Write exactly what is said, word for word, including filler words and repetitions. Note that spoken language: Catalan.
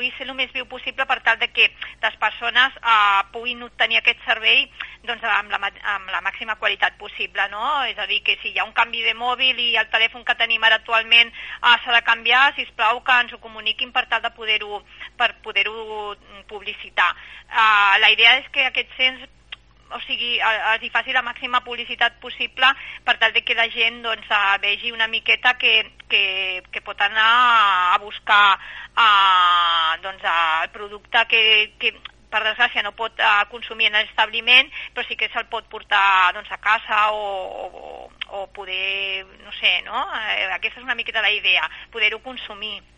pugui ser el més viu possible per tal de que les persones eh, puguin obtenir aquest servei doncs, amb, la, amb la màxima qualitat possible, no? És a dir, que si hi ha un canvi de mòbil i el telèfon que tenim ara actualment eh, s'ha de canviar, sisplau que ens ho comuniquin per tal de poder-ho per poder-ho publicitar. Eh, la idea és que aquest cens o sigui, els hi faci la màxima publicitat possible per tal de que la gent doncs, vegi una miqueta que, que, que pot anar a buscar a, doncs, el producte que, que per desgràcia no pot uh, consumir en l'establiment, però sí que se'l pot portar doncs, a casa o, o, o poder, no sé, no? Eh, aquesta és una miqueta la idea, poder-ho consumir.